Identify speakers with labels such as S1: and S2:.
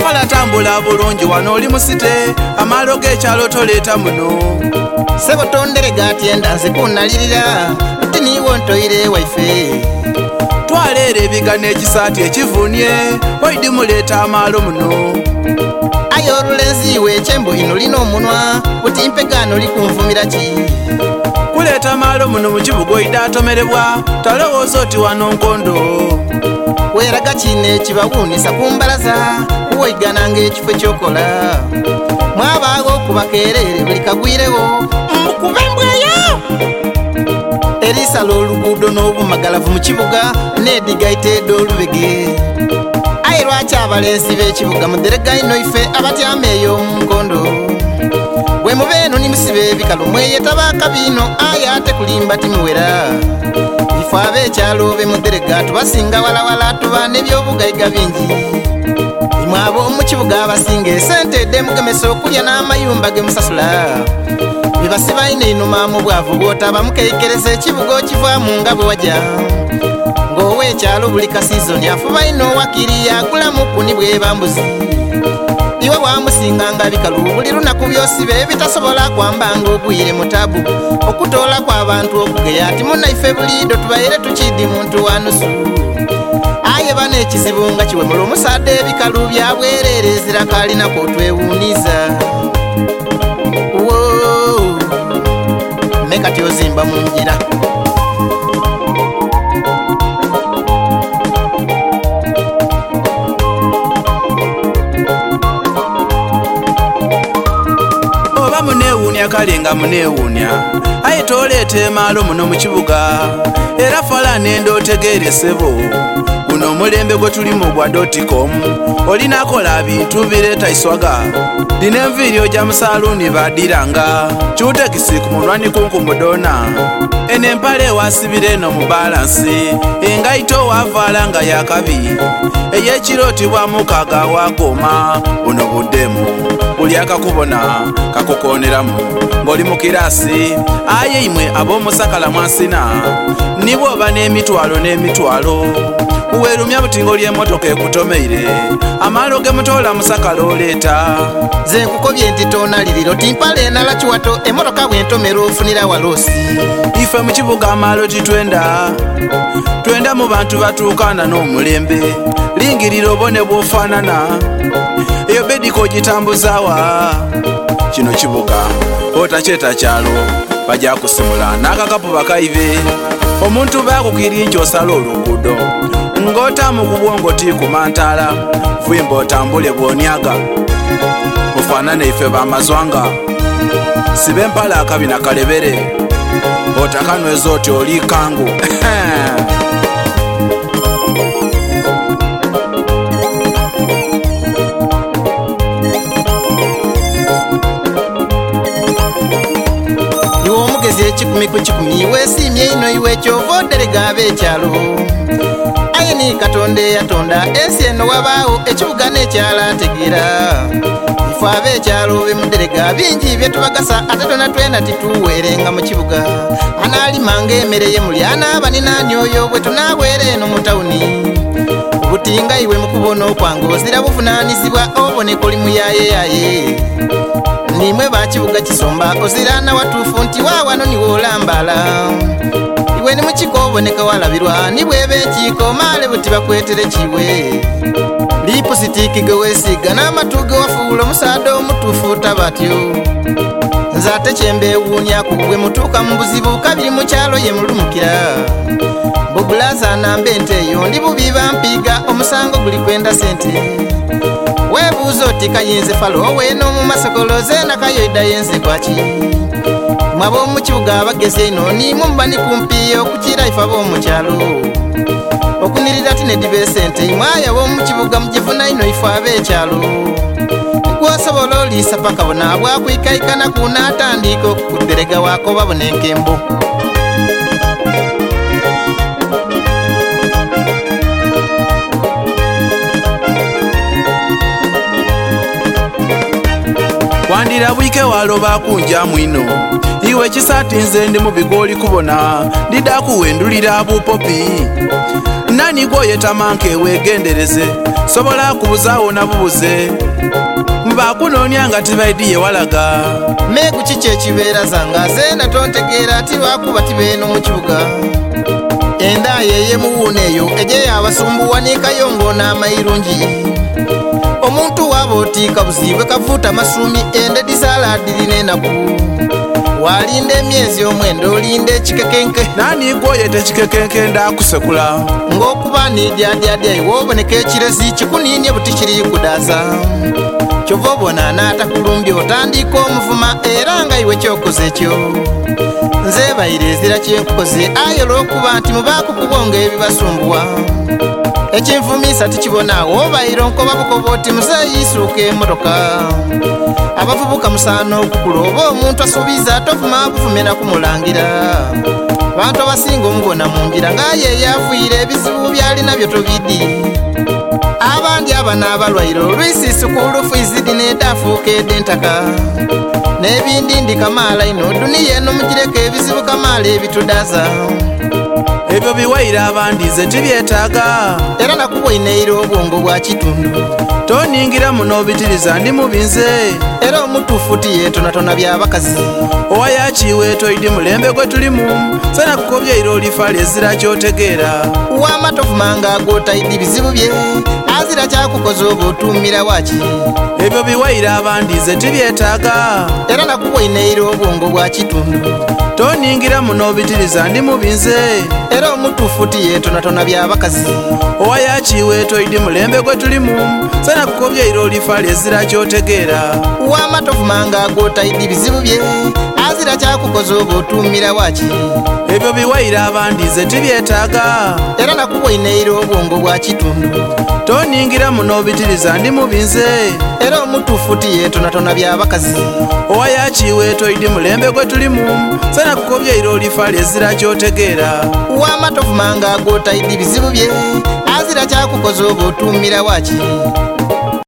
S1: kola tambula bulungi wano oli musite amaalo g'ekyalo toleeta muno
S2: sebo tonderega atyenda nze kunnalirira nti niwo ntoyire waife
S1: twaleera ebigano ekisaati ekivuunye oidi muleeta amaalo muno
S2: aye olulenzi wekyembo ino lina omunwa buti mpegano likunvumira ki
S1: kuleeta amaalo muno mu kibuga oida atomerebwa talowooza oti wano nkondo
S2: weeraga kino ekibawuunisa ku mbalaza kuwoyigananga ekifo ekyokola mwabaawo okubakeerere buli kagwirewo mukube embweyo erisala oluguudo n'obumagalavu mu kibuga n'ediga iteedde olubege aye lwaki abalenzi b'ekibuga muderega ino ife abatyama eyo mu nkondo bwe mubeeno nimusiba ebikalu mweyeta bakabino aye ate kulimba timuwera ife ab'ekyalo be muderega tubasinga walawala tuba n'ebyobugayiga bingi imwe ab'omu kibuga abasinga esente edde mugemesa okulya n'amayumba ge musasula bibasiba ino inuma mu bwavu bw'otaba mukeikereza ekibuga okivaamu nga bwe wajja ng'ow'ekyalo buli kasizoni afuba ino wakiri agulamu kuni bwebambuzi iwe wamusinganga bikalu buli lunaku byosibe bitasobola kwambanga ogwire mu tabu okutoola kw'abantu okugeya ati munaife buliido tubaire tukidi muntu wanusu aye bano ekizibu nga kiwemula omusadde ebikalu byabwererezera kalinako twewuniza mekati ozimba mu ngira
S1: oba muneewuunya kale nga muneewuunya aye tooleeta emaalo muno mu kibuga era falana endootegeere ssebo guno omulembe gwe tulimu gwa .com olinakola bintu bireeta iswaga dina enviiri ojja mu saaluuni baddiranga kiwutekisi ku mulwani kunkumudona eno empale ewasibira eno mu balansi engaito waavaala nga yakabi ey'ekirootibwamu kaga waagoma buno buddemu buli akakubona kakukooneramu ng'oli mu kiraasi aye imwe ab'omusakala mwansina nibo oba n'emitwalo n'emitwalo uwerumya butingo ly'emmotoka ekutomeire amaalo ge mutoola musakala oleeta
S2: ze nkukobye nti toonaliriro timpale enala kiwato emmotoka bw'entomera ofunira waloosi
S1: ife mu kibuga amaalo titwenda twenda mu bantu batuukana n'omulembe lingirira obone bw'ofaanana eyo bediko ogitambuzaawa kino kibuga otakyeta kyalo bajja kusimula n'akakapu bakayive omuntu baakukiri nti osala oluguudo ng'otamu ku bwongo ti kumantaala vuyimba otambule bw'onyaga ofaanane ife bamazwanga siba empala akabi na kalebere otakanyweza oti oli kangu
S2: iwe omugezi ekikumi ku kikumi weesiimye ino iwe ekyova oderega ab'ekyalo aye ni katonda eyatonda ensi eno wabaawo ekibuga n'ekyalo ategeera ife ab'ekyalo be muderega bingi byetubagasa ate tona twena tituweerenga mu kibuga anaalimanga emmere ye muli anaaba ninaani oyo bwe tunaabwera eno mu tawuni obutinga iwe mu kubona okwanga ozira buvunaanyizibwa oboneka oli muyayeyaye nimwe bakibuga kisomba ozirana watuufu nti waawano niwoolambala iwe ni mukiko oboneka walabirwa nibweba ekiiko maale buti bakwetere kiwe lipusitiiki ge weesiiga n'amatu ge wafuula omusaada omutuufu tabatyo nze ate kyembeewuunya ku bwe mutuuka mu buzibu kabiri mu kyalo ye mulumukira bobulaza nambe ente eyo ndi bubi bampiiga omusango guli kwenda sente weebuuza oti kayinze falo weeno mu masokoloze nakayoida yenze kwaki mwaba omu kibuga abagezi eno nimwe mubani kumpi okukira ife ab'omu kyalo okunirira ti nediba esente imwe ayaba omu kibuga mugifuna ino ife ab'ekyalo gwosobola oliisa paka bona bwakwikaikana kunaatandika okukuderega waako babona enkembo
S1: wandira bwike waloba kunja mwino iwe kisati nze ndi mu bigoli kubona ndida kuwendulira bupopi nani gwoye tamanke wegendereze sobola kubuzaawo nabubuze bakunoonya nga tibaidiye walaga
S2: megu kiki ekibeera zanga zena tontegeera tibakuba tibeeno mu kibuga enda yeye muwuuna eyo eje yabasumbuwa n'ekayongo n'amayirungi omuntu waba otiika buzibwe kafuuta masumi endedi salaadirina enaku walinda emyezi omwenda olinda ekikekenke
S1: nani gwoye tekikekenke ndakusekula
S2: ng'okuba nidyadyaddya iwe oboneka ekirezi kikuniinye buti kiri kudaasa kyova obona n'atakulumbye otandika omuvuma era nga iwe kyokoze ekyo nze bayire ezira kyenkukoze aye olw'okuba nti mubakukubonga ebibasumbuwa ekinvumisa tikibonaawo obayire onkoba bukoba oti muzeeyisuuka emotoka abavubuka musaana okukula oba omuntu asuubiza tofuma buvumira kumulangira bantu abasinga omubona mu ngira ng'aye yafuire ebizibu byalina byo tobidi abandi abana abalwaire olwisiisu ku lufu izidi n'edaafuuka ed'entaka n'ebindi ndi kamaala ino duniya eno mugireko ebizibu kamaala ebitudaza
S1: ebyo biwaire abandi ze tibyetaaga
S2: era nakubwoineire obwongo bwa kitundu
S1: toningira muno obitiriza ndi mubinze
S2: era omutuufu tiyeetonatona by'abakazi
S1: owayakiwe toidi mulembe gwe tulimu sana kukobyaire olifa lyezira kyotegeera
S2: w'amatofumanga ag'otaidi bizibu bye azira kyakukoza oba otuumira waki
S1: ebyo biwaire abandi ze tibyetaaga
S2: era nakubwoineire obwongo bwa kitundu
S1: toningira muno obitiriza ndi mubinze
S2: era omutuufu tiyeetonatona by'abakazi
S1: owayakiwe toidi mulembe gwe tulimu sana kukobyaire olifa lyezira kyotegeera
S2: w'amatofumanga ag'otaidi bizibu bye azira kyakukoza oba otuumira waki
S1: ebyo biwaire abandi ze tibyetaaga
S2: era nakubwoineire obwongo bwa kitundu
S1: toningira muno obitiriza ndi mubinze
S2: era omutuufu tiyeetonatona by'abakazi
S1: owayakiwe toidi mulembe gwe tulimu sana kukobyaire olifa lyezira kyotegeera
S2: w'amatofumanga ag'otaidi bizibu bye azira kyakukoza oba otuumira waki